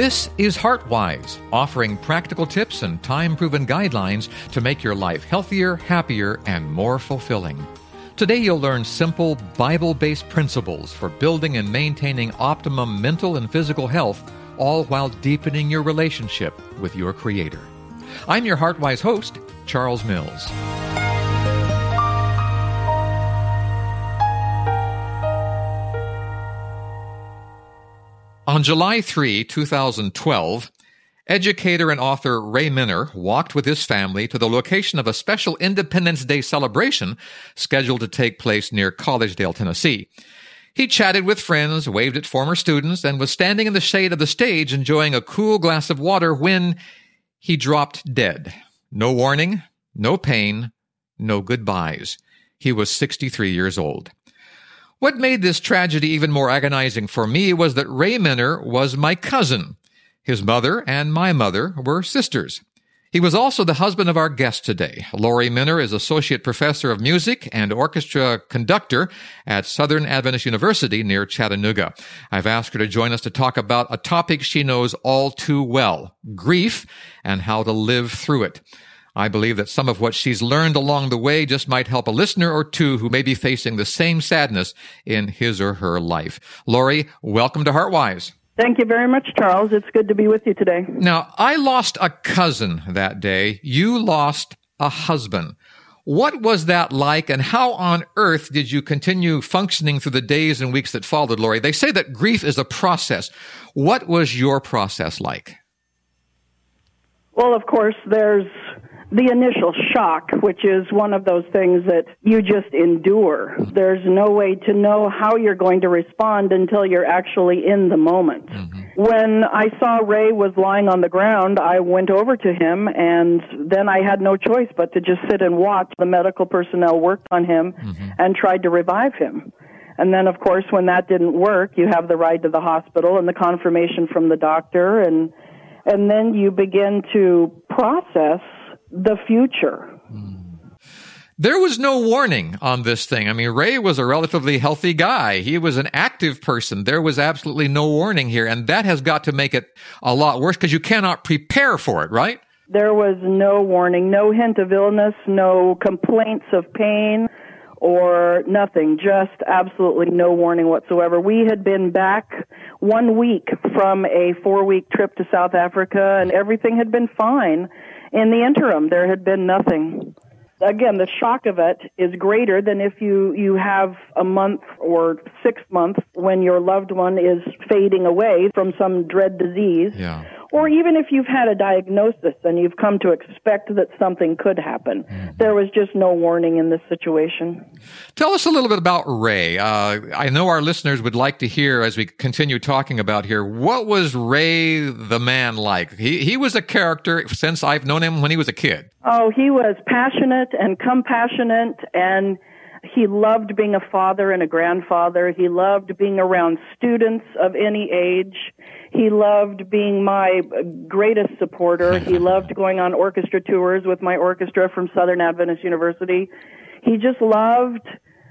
This is HeartWise, offering practical tips and time-proven guidelines to make your life healthier, happier, and more fulfilling. Today you'll learn simple, Bible-based principles for building and maintaining optimum mental and physical health, all while deepening your relationship with your Creator. I'm your HeartWise host, Charles Mills. On July 3, 2012, educator and author Ray Minner walked with his family to the location of a special Independence Day celebration scheduled to take place near Collegedale, Tennessee. He chatted with friends, waved at former students, and was standing in the shade of the stage enjoying a cool glass of water when he dropped dead. No warning, no pain, no goodbyes. He was 63 years old. What made this tragedy even more agonizing for me was that Ray Minner was my cousin. His mother and my mother were sisters. He was also the husband of our guest today. Lori Minner is Associate Professor of Music and Orchestra Conductor at Southern Adventist University near Chattanooga. I've asked her to join us to talk about a topic she knows all too well, grief and how to live through it. I believe that some of what she's learned along the way just might help a listener or two who may be facing the same sadness in his or her life. Lori, welcome to HeartWise. Thank you very much, Charles. It's good to be with you today. Now, I lost a cousin that day. You lost a husband. What was that like, and how on earth did you continue functioning through the days and weeks that followed, Lori? They say that grief is a process. What was your process like? Well, of course, there's the initial shock, which is one of those things that you just endure. There's no way to know how you're going to respond until you're actually in the moment. Mm-hmm. When I saw Ray was lying on the ground, I went over to him, and then I had no choice but to just sit and watch. The medical personnel worked on him and tried to revive him. And then, of course, when that didn't work, you have the ride to the hospital and the confirmation from the doctor, and then you begin to process the future. There was no warning on this thing. I mean, Ray was a relatively healthy guy. He was an active person. There was absolutely no warning here, and that has got to make it a lot worse because you cannot prepare for it, right? There was no warning, no hint of illness, no complaints of pain or nothing, just absolutely no warning whatsoever. We had been back 1 week from a 4-week trip to South Africa, and everything had been fine. In the interim, there had been nothing. Again, the shock of it is greater than if you have a month or 6 months when your loved one is fading away from some dread disease. Yeah. Or even if you've had a diagnosis and you've come to expect that something could happen. Mm-hmm. There was just no warning in this situation. Tell us a little bit about Ray. I know our listeners would like to hear, as we continue talking about here, what was Ray the man like? He was a character since I've known him when he was a kid. Oh, he was passionate and compassionate, and he loved being a father and a grandfather. He loved being around students of any age. He loved being my greatest supporter. He loved going on orchestra tours with my orchestra from Southern Adventist University. He just loved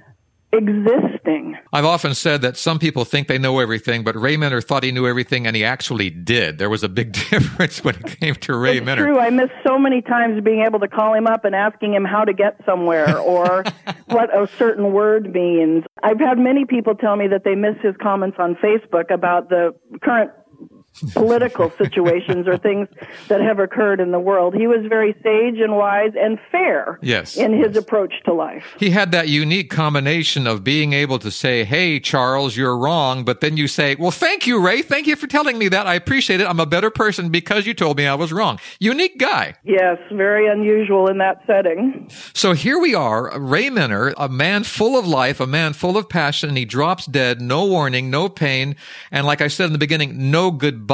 existing. I've often said that some people think they know everything, but Ray Minner thought he knew everything, and he actually did. There was a big difference when it came to Ray Minner. It's true. I miss so many times being able to call him up and asking him how to get somewhere or what a certain word means. I've had many people tell me that they miss his comments on Facebook about the current political situations or things that have occurred in the world. He was very sage and wise and fair in his approach to life. He had that unique combination of being able to say, hey, Charles, you're wrong, but then you say, well, thank you, Ray. Thank you for telling me that. I appreciate it. I'm a better person because you told me I was wrong. Unique guy. Yes, very unusual in that setting. So here we are, Ray Minner, a man full of life, a man full of passion, and he drops dead, no warning, no pain, and like I said in the beginning, no goodbyes.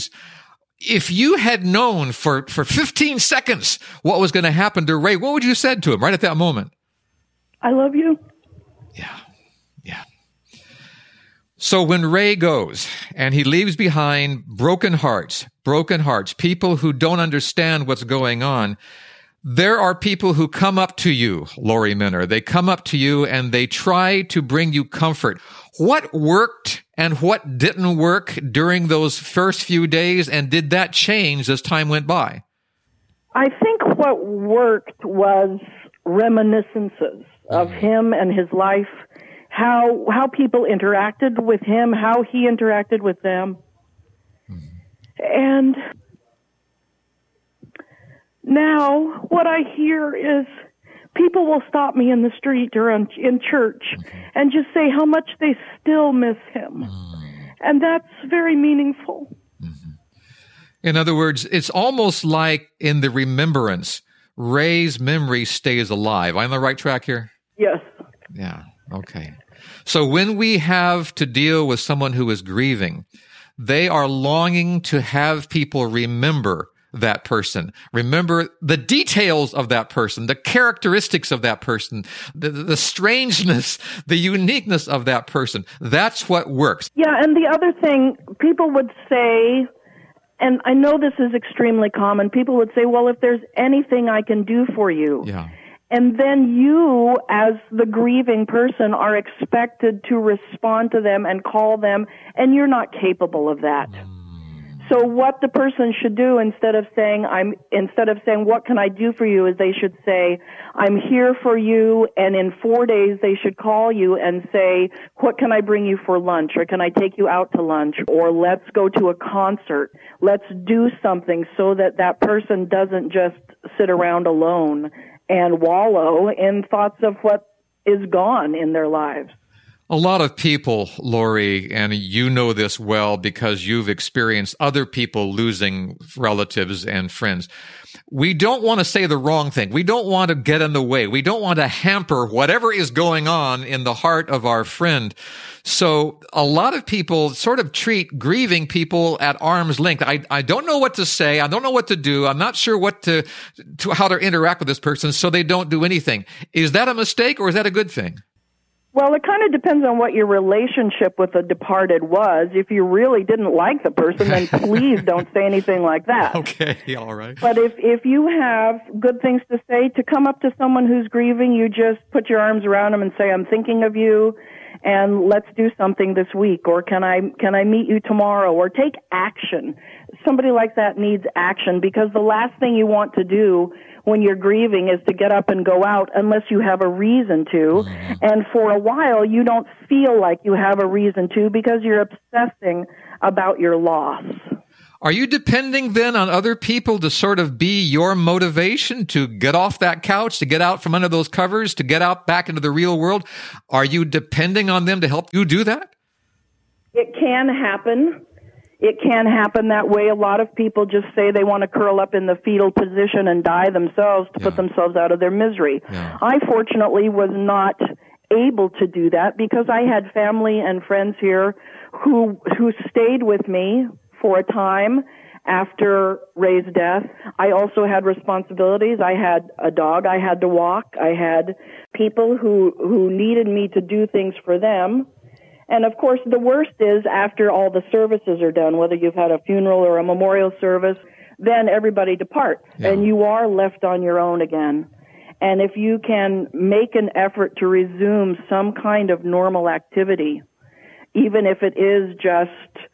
If you had known for 15 seconds what was going to happen to Ray, what would you have said to him right at that moment? I love you. Yeah. So when Ray goes and he leaves behind broken hearts, people who don't understand what's going on, there are people who come up to you, Lori Minner. They come up to you and they try to bring you comfort. What worked and what didn't work during those first few days, and did that change as time went by? I think what worked was reminiscences of him and his life, how people interacted with him, how he interacted with them. And now what I hear is people will stop me in the street or in church and just say how much they still miss him. And that's very meaningful. In other words, it's almost like in the remembrance, Ray's memory stays alive. Am I on the right track here? Yes. Yeah. Okay. So when we have to deal with someone who is grieving, they are longing to have people remember that person, remember the details of that person, the characteristics of that person, the strangeness, the uniqueness of that person. That's what works. Yeah, and the other thing, people would say, and I know this is extremely common, people would say, well, if there's anything I can do for you. Yeah. And then you, as the grieving person, are expected to respond to them and call them, and you're not capable of that. So what the person should do instead of saying what can I do for you, is they should say, I'm here for you, and in 4 days they should call you and say, what can I bring you for lunch, or can I take you out to lunch, or let's go to a concert. Let's do something so that that person doesn't just sit around alone and wallow in thoughts of what is gone in their lives. A lot of people, Lori, and you know this well because you've experienced other people losing relatives and friends. We don't want to say the wrong thing. We don't want to get in the way. We don't want to hamper whatever is going on in the heart of our friend. So a lot of people sort of treat grieving people at arm's length. I don't know what to say. I don't know what to do. I'm not sure how to interact with this person, so they don't do anything. Is that a mistake, or is that a good thing? Well, it kind of depends on what your relationship with the departed was. If you really didn't like the person, then please don't say anything like that. Okay, all right. But if you have good things to say, to come up to someone who's grieving, you just put your arms around them and say, I'm thinking of you, and let's do something this week, or can I meet you tomorrow, or take action. Somebody like that needs action, because the last thing you want to do when you're grieving is to get up and go out unless you have a reason to. And for a while, you don't feel like you have a reason to because you're obsessing about your loss. Are you depending then on other people to sort of be your motivation to get off that couch, to get out from under those covers, to get out back into the real world? Are you depending on them to help you do that? It can happen. It can happen that way. A lot of people just say they want to curl up in the fetal position and die themselves to put themselves out of their misery. Yeah. I fortunately was not able to do that because I had family and friends here who stayed with me for a time after Ray's death. I also had responsibilities. I had a dog I had to walk. I had people who needed me to do things for them. And of course, the worst is after all the services are done, whether you've had a funeral or a memorial service, then everybody departs and you are left on your own again. And if you can make an effort to resume some kind of normal activity, even if it is just,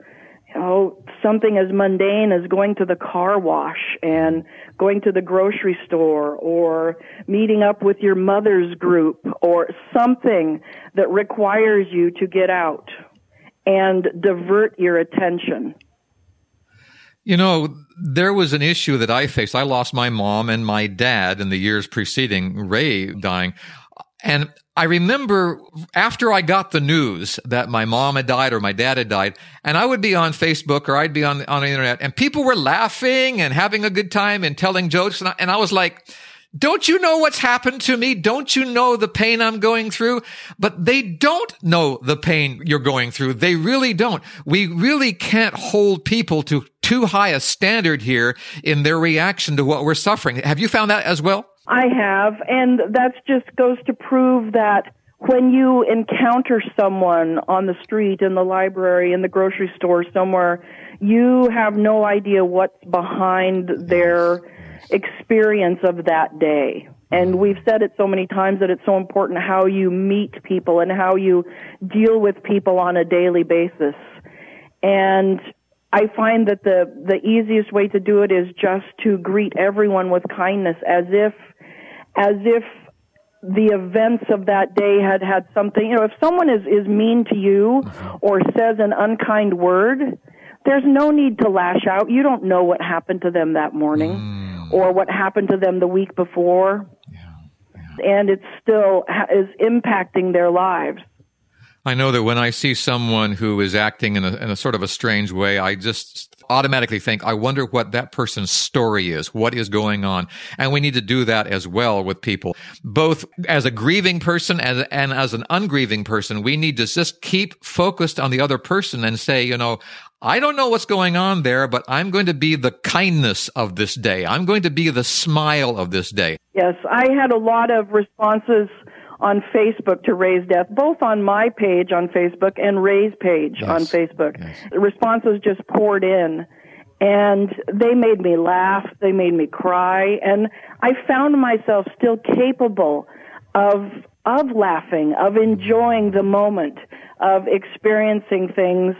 something as mundane as going to the car wash and going to the grocery store or meeting up with your mother's group or something that requires you to get out and divert your attention. You know, there was an issue that I faced. I lost my mom and my dad in the years preceding Ray dying. And I remember after I got the news that my mom had died or my dad had died, and I would be on Facebook or I'd be on the internet, and people were laughing and having a good time and telling jokes. And I was like, don't you know what's happened to me? Don't you know the pain I'm going through? But they don't know the pain you're going through. They really don't. We really can't hold people to too high a standard here in their reaction to what we're suffering. Have you found that as well? I have, and that just goes to prove that when you encounter someone on the street, in the library, in the grocery store, somewhere, you have no idea what's behind their experience of that day. And we've said it so many times that it's so important how you meet people and how you deal with people on a daily basis. And I find that the easiest way to do it is just to greet everyone with kindness, as if the events of that day had something. If someone is mean to you or says an unkind word, there's no need to lash out. You don't know what happened to them that morning or what happened to them the week before. And it still is impacting their lives. I know that when I see someone who is acting in a sort of a strange way, I just automatically think, I wonder what that person's story is, what is going on. And we need to do that as well with people. Both as a grieving person and as an ungrieving person, we need to just keep focused on the other person and say, I don't know what's going on there, but I'm going to be the kindness of this day. I'm going to be the smile of this day. Yes, I had a lot of responses on Facebook to Ray's death, both on my page on Facebook and Ray's page on Facebook. Yes. Responses just poured in, and they made me laugh, they made me cry, and I found myself still capable of laughing, of enjoying the moment, of experiencing things,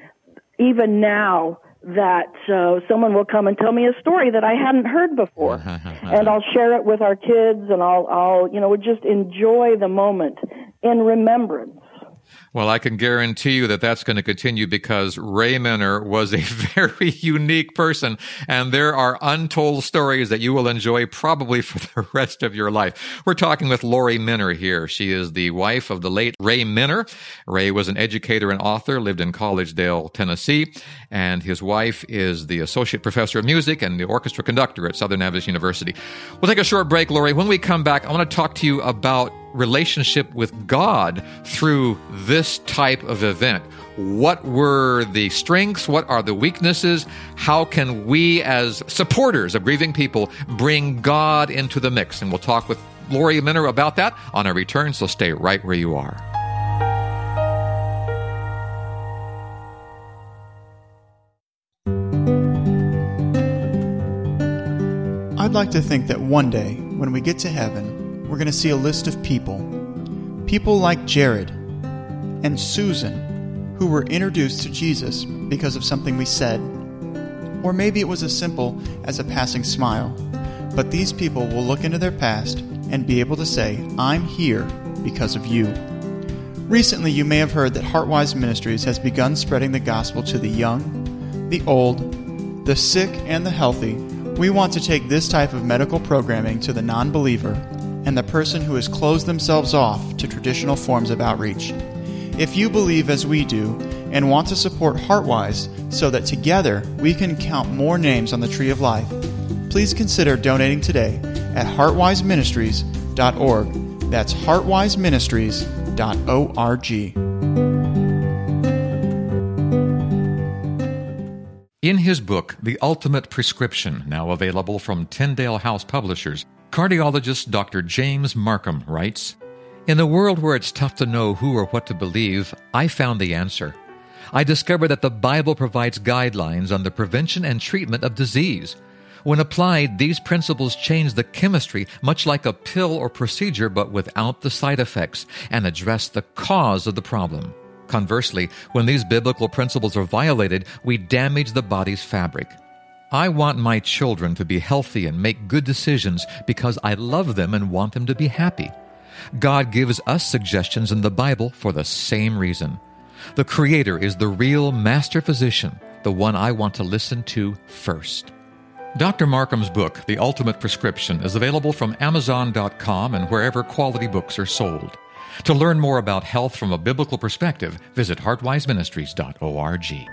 even now that someone will come and tell me a story that I hadn't heard before. And I'll share it with our kids, and I'll just enjoy the moment in remembrance. Well, I can guarantee you that that's going to continue, because Ray Minner was a very unique person, and there are untold stories that you will enjoy probably for the rest of your life. We're talking with Lori Minner here. She is the wife of the late Ray Minner. Ray was an educator and author, lived in Collegedale, Tennessee, and his wife is the associate professor of music and the orchestra conductor at Southern Adventist University. We'll take a short break, Lori. When we come back, I want to talk to you about relationship with God through this type of event. What were the strengths? What are the weaknesses? How can we, as supporters of grieving people, bring God into the mix? And we'll talk with Lori Minner about that on our return, so stay right where you are. I'd like to think that one day, when we get to heaven, we're going to see a list of people like Jared and Susan, who were introduced to Jesus because of something we said, or maybe it was as simple as a passing smile. But these people will look into their past and be able to say, I'm here because of you. Recently, you may have heard that Heartwise Ministries has begun spreading the gospel to the young, the old, the sick, and the healthy. We want to take this type of medical programming to the non-believer and the person who has closed themselves off to traditional forms of outreach. If you believe as we do and want to support Heartwise so that together we can count more names on the Tree of Life, please consider donating today at heartwiseministries.org. That's heartwiseministries.org. In his book, The Ultimate Prescription, now available from Tyndale House Publishers, cardiologist Dr. James Marcum writes, "In a world where it's tough to know who or what to believe, I found the answer. I discovered that the Bible provides guidelines on the prevention and treatment of disease. When applied, these principles change the chemistry, much like a pill or procedure, but without the side effects, and address the cause of the problem. Conversely, when these biblical principles are violated, we damage the body's fabric. I want my children to be healthy and make good decisions because I love them and want them to be happy. God gives us suggestions in the Bible for the same reason. The Creator is the real master physician, the one I want to listen to first." Dr. Marcum's book, The Ultimate Prescription, is available from Amazon.com and wherever quality books are sold. To learn more about health from a biblical perspective, visit heartwiseministries.org.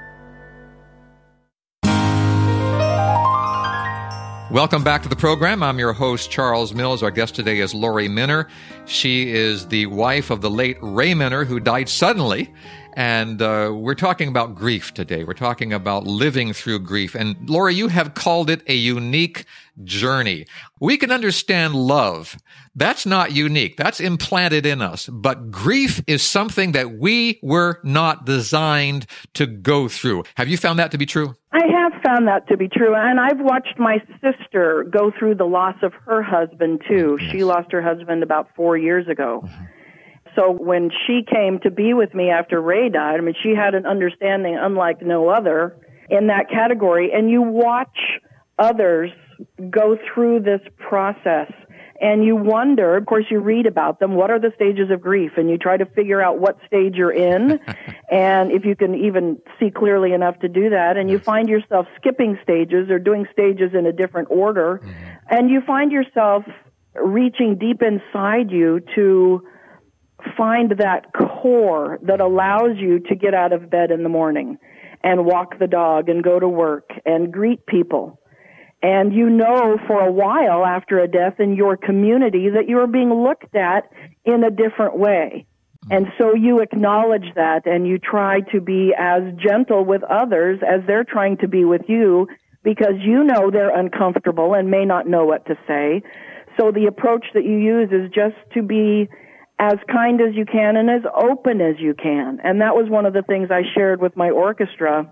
Welcome back to the program. I'm your host, Charles Mills. Our guest today is Lori Minner. She is the wife of the late Ray Minner, who died suddenly. And we're talking about grief today. We're talking about living through grief. And Lori, you have called it a unique journey. We can understand love. That's not unique. That's implanted in us. But grief is something that we were not designed to go through. Have you found that to be true? I have found that to be true. And I've watched my sister go through the loss of her husband, too. Yes. She lost her husband about 4 years ago. Mm-hmm. So when she came to be with me after Ray died, I mean, she had an understanding unlike no other in that category. And you watch others go through this process, and you wonder, of course, you read about them, what are the stages of grief? And you try to figure out what stage you're in, and if you can even see clearly enough to do that. And you find yourself skipping stages or doing stages in a different order. Mm-hmm. And you find yourself reaching deep inside you to find that core that allows you to get out of bed in the morning and walk the dog and go to work and greet people. And you know for a while after a death in your community that you are being looked at in a different way. And so you acknowledge that, and you try to be as gentle with others as they're trying to be with you, because you know they're uncomfortable and may not know what to say. So the approach that you use is just to be as kind as you can and as open as you can. And that was one of the things I shared with my orchestra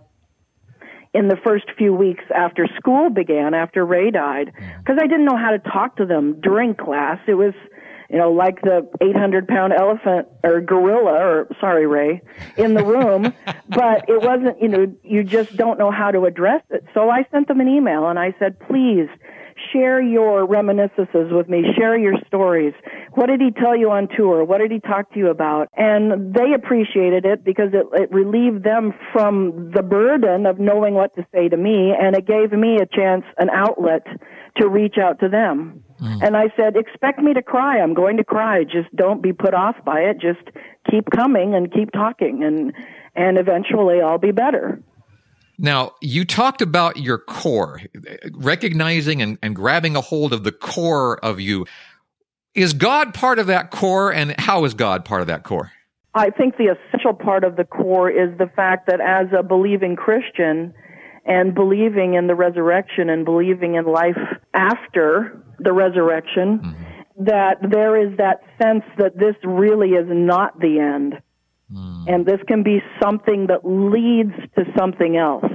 in the first few weeks after school began, after Ray died, because I didn't know how to talk to them during class. It was, like the 800-pound elephant or gorilla, or sorry, Ray, in the room, but it wasn't, you just don't know how to address it. So I sent them an email and I said, please, share your reminiscences with me. Share your stories. What did he tell you on tour? What did he talk to you about? And they appreciated it because it relieved them from the burden of knowing what to say to me, and it gave me a chance, an outlet to reach out to them. And I said, expect me to cry. I'm going to cry. Just don't be put off by it. Just keep coming and keep talking, and eventually I'll be better. Now, you talked about your core, recognizing and grabbing a hold of the core of you. Is God part of that core, and how is God part of that core? I think the essential part of the core is the fact that as a believing Christian and believing in the resurrection and believing in life after the resurrection, that there is that sense that this really is not the end. And this can be something that leads to something else.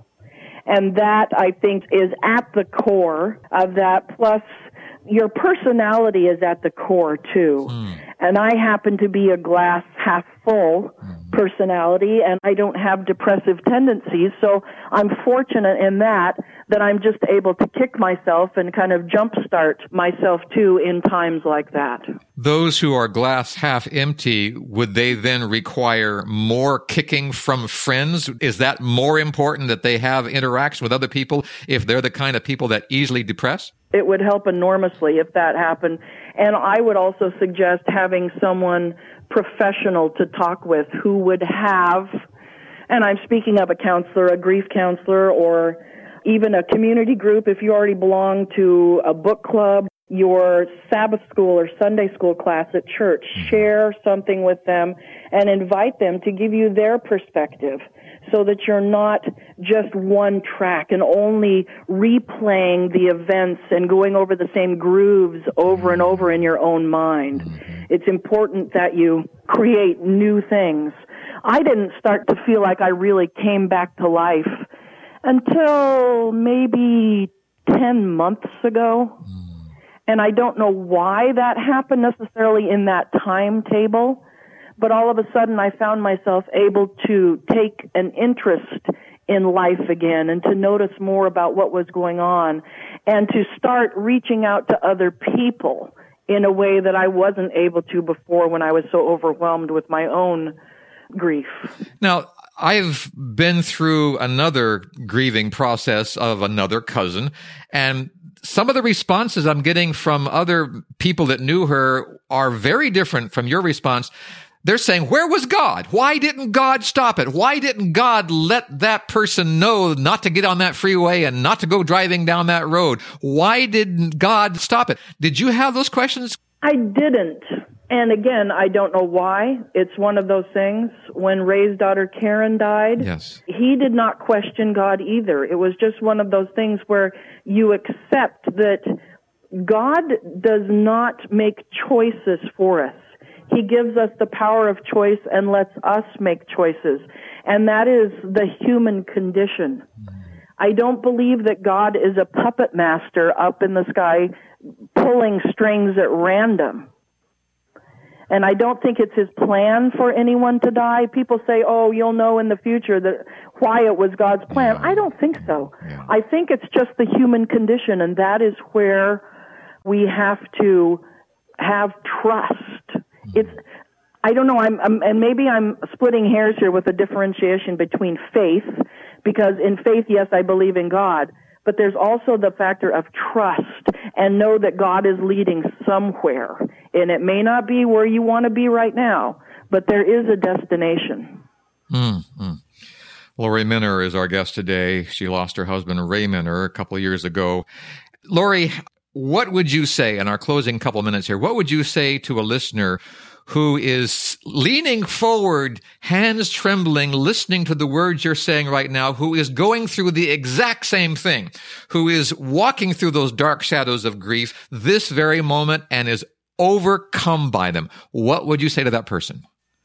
And that, I think, is at the core of that. Plus, your personality is at the core, too. And I happen to be a glass half full personality, and I don't have depressive tendencies. So I'm fortunate in that I'm just able to kick myself and kind of jumpstart myself, too, in times like that. Those who are glass half empty, would they then require more kicking from friends? Is that more important that they have interaction with other people if they're the kind of people that easily depress? It would help enormously if that happened. And I would also suggest having someone professional to talk with who would have, and I'm speaking of a counselor, a grief counselor, or even a community group if you already belong to a book club, your Sabbath school or Sunday school class at church. Share something with them and invite them to give you their perspective so that you're not just one track and only replaying the events and going over the same grooves over and over in your own mind. It's important that you create new things. I didn't start to feel like I really came back to life until maybe 10 months ago. And I don't know why that happened necessarily in that timetable, but all of a sudden I found myself able to take an interest in life again and to notice more about what was going on and to start reaching out to other people in a way that I wasn't able to before when I was so overwhelmed with my own grief. Now, I've been through another grieving process of another cousin, and some of the responses I'm getting from other people that knew her are very different from your response. They're saying, where was God? Why didn't God stop it? Why didn't God let that person know not to get on that freeway and not to go driving down that road? Why didn't God stop it? Did you have those questions? I didn't. And again, I don't know why. It's one of those things. When Ray's daughter Karen died, yes, he did not question God either. It was just one of those things where you accept that God does not make choices for us. He gives us the power of choice and lets us make choices. And that is the human condition. I don't believe that God is a puppet master up in the sky pulling strings at random. And I don't think it's his plan for anyone to die. People say, oh, you'll know in the future that why it was God's plan. I don't think so. I think it's just the human condition, and that is where we have to have trust. I don't know, and maybe I'm splitting hairs here with a differentiation between faith, because in faith, yes, I believe in God, but there's also the factor of trust and know that God is leading somewhere. And it may not be where you want to be right now, but there is a destination. Mm-hmm. Lori Minner is our guest today. She lost her husband, Ray Minner, a couple of years ago. Lori, what would you say in our closing couple minutes here? What would you say to a listener who is leaning forward, hands trembling, listening to the words you're saying right now, who is going through the exact same thing, who is walking through those dark shadows of grief this very moment and is overcome by them? What would you say to that person?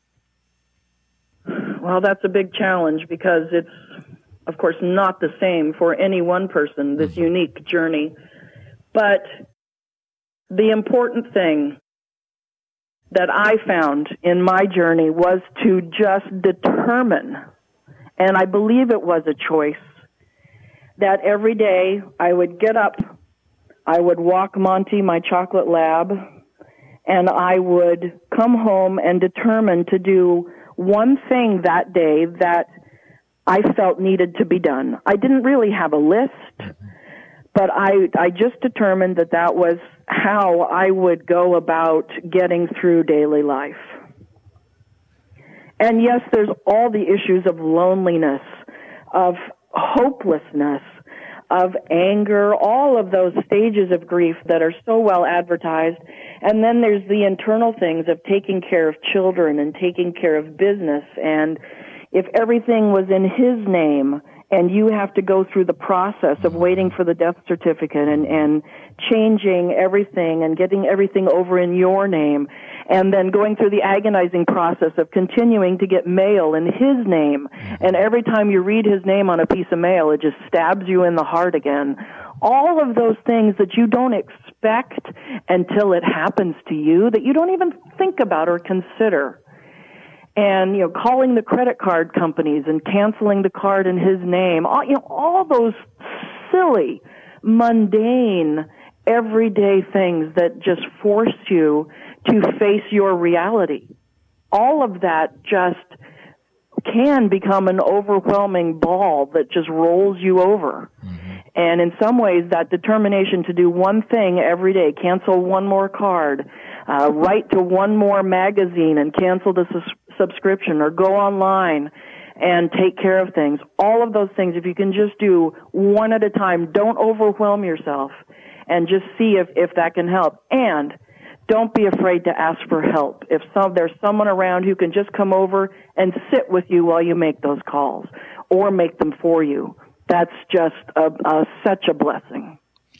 Well, that's a big challenge, because it's, of course, not the same for any one person, this unique journey. But the important thing that I found in my journey was to just determine, and I believe it was a choice, that every day I would get up, I would walk Monty, my chocolate lab, and I would come home and determine to do one thing that day that I felt needed to be done. I didn't really have a list, but I just determined that that was how I would go about getting through daily life. And yes, there's all the issues of loneliness, of hopelessness, of anger, all of those stages of grief that are so well advertised. And then there's the internal things of taking care of children and taking care of business. And if everything was in his name, and you have to go through the process of waiting for the death certificate and changing everything and getting everything over in your name, and then going through the agonizing process of continuing to get mail in his name. And every time you read his name on a piece of mail, it just stabs you in the heart again. All of those things that you don't expect until it happens to you, that you don't even think about or consider. And, calling the credit card companies and canceling the card in his name, all those silly, mundane, everyday things that just force you to face your reality. All of that just can become an overwhelming ball that just rolls you over. And in some ways, that determination to do one thing every day, cancel one more card, write to one more magazine and cancel the subscription, or go online and take care of things. All of those things, if you can just do one at a time, don't overwhelm yourself, and just see if that can help. And don't be afraid to ask for help. If there's someone around who can just come over and sit with you while you make those calls, or make them for you, that's just such a blessing.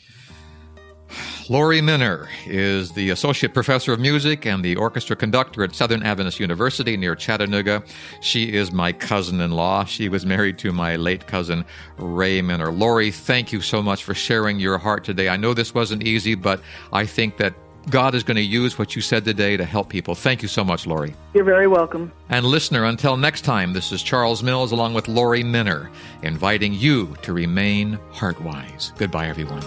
Lori Minner is the Associate Professor of Music and the Orchestra Conductor at Southern Adventist University near Chattanooga. She is my cousin-in-law. She was married to my late cousin, Ray Minner. Lori, thank you so much for sharing your heart today. I know this wasn't easy, but I think that God is going to use what you said today to help people. Thank you so much, Lori. You're very welcome. And listener, until next time, this is Charles Mills along with Lori Minner, inviting you to remain heart-wise. Goodbye, everyone.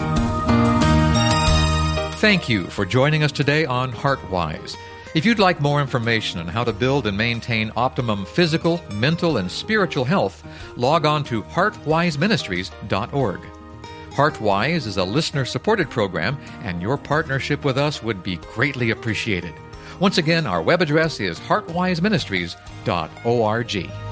Thank you for joining us today on HeartWise. If you'd like more information on how to build and maintain optimum physical, mental, and spiritual health, log on to heartwiseministries.org. HeartWise is a listener-supported program, and your partnership with us would be greatly appreciated. Once again, our web address is heartwiseministries.org.